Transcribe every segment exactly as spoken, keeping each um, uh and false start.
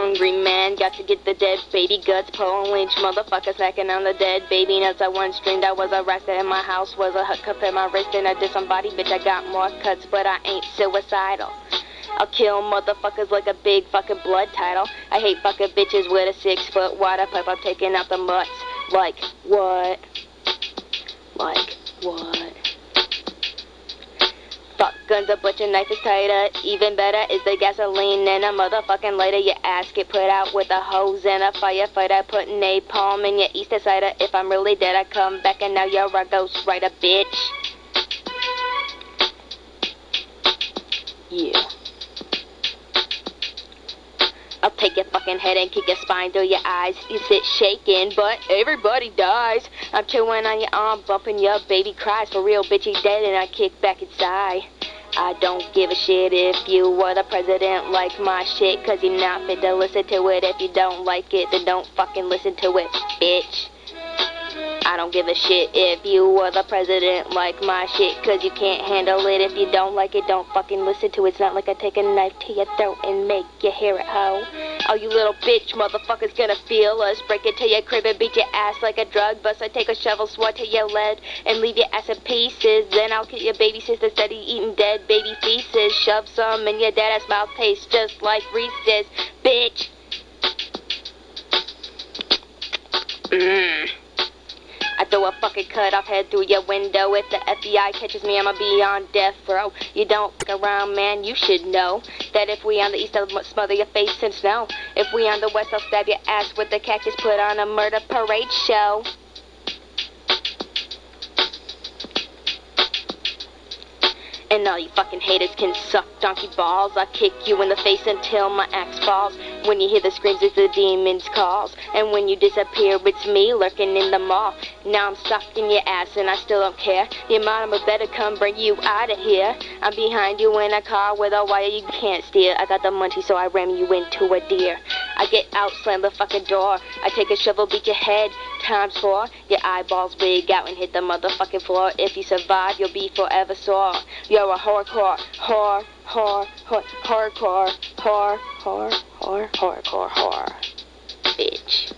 hungry man, got to get the dead baby guts. Pulling lynch, motherfucker snacking on the dead baby nuts. I once dreamed I was arrested in my house, was a hook cup in my wrist, and I did somebody, bitch, I got more cuts, but I ain't suicidal. I'll kill motherfuckers like a big fucking blood title. I hate fucking bitches with a six foot water pipe. I'm taking out the mutts. Like what? Like what? Fuck guns, a butcher knife is tighter. Even better is the gasoline in a motherfucking lighter. Your ass get put out with a hose and a firefighter. Putting napalm in your Easter cider. If I'm really dead, I come back and now you're a ghost writer, bitch. Yeah. I'll take your fucking head and kick your spine through your eyes. You sit shaking, but everybody dies. I'm chewing on your arm, bumping your baby cries. For real, bitch, he dead, and I kick back and sigh. I don't give a shit if you were the president, like my shit, cause you're not fit to listen to it. If you don't like it, then don't fucking listen to it, bitch. I don't give a shit if you were the president, like my shit, cause you can't handle it. If you don't like it, don't fucking listen to it. It's not like I take a knife to your throat and make you hear it, ho. Oh, you little bitch, motherfuckers gonna feel us. Break it to your crib and beat your ass like a drug bust. I take a shovel, swat to your lead, and leave your ass in pieces. Then I'll kill your baby sister, steady eating dead baby feces. Shove some in your dad-ass mouth, tastes just like Reese's, bitch. Mmm. I throw a fucking cut-off head through your window. If the F B I catches me, I'ma be on death row. You don't fuck around, man, you should know that if we on the east, I'll smother your face in snow. If we on the west, I'll stab your ass with the cactus, put on a murder parade show. And all you fucking haters can suck donkey balls. I'll kick you in the face until my axe falls. When you hear the screams, it's the demon's calls. And when you disappear, it's me lurking in the mall. Now I'm stuck in your ass and I still don't care. Your mama better come bring you out of here. I'm behind you in a car with a wire you can't steer. I got the munchies, so I ram you into a deer. I get out, slam the fucking door. I take a shovel, beat your head times four. Your eyeballs big out and hit the motherfucking floor. If you survive, you'll be forever sore. You're a hardcore, whore, whore, whore, hardcore, whore, whore, whore, hardcore, whore, bitch.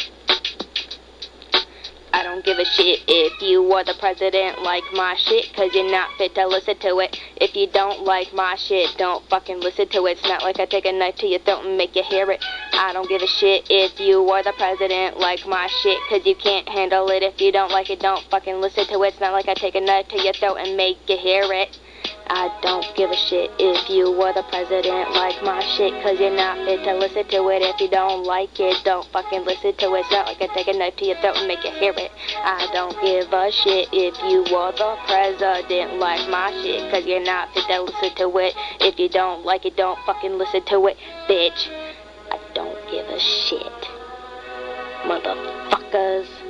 I don't give a shit if you are the president, like my shit, cause you're not fit to listen to it. If you don't like my shit, don't fucking listen to it. It's not like I take a knife to your throat and make you hear it. I don't give a shit if you are the president, like my shit, cause you can't handle it. If you don't like it, don't fucking listen to it. It's not like I take a knife to your throat and make you hear it. I don't give a shit if you were the president, like my shit, cause you're not fit to listen to it. If you don't like it, don't fucking listen to it. It's not like I take a knife to your throat and make you hear it. I don't give a shit if you were the president, like my shit, cause you're not fit to listen to it. If you don't like it, don't fucking listen to it, bitch. I don't give a shit, motherfuckers.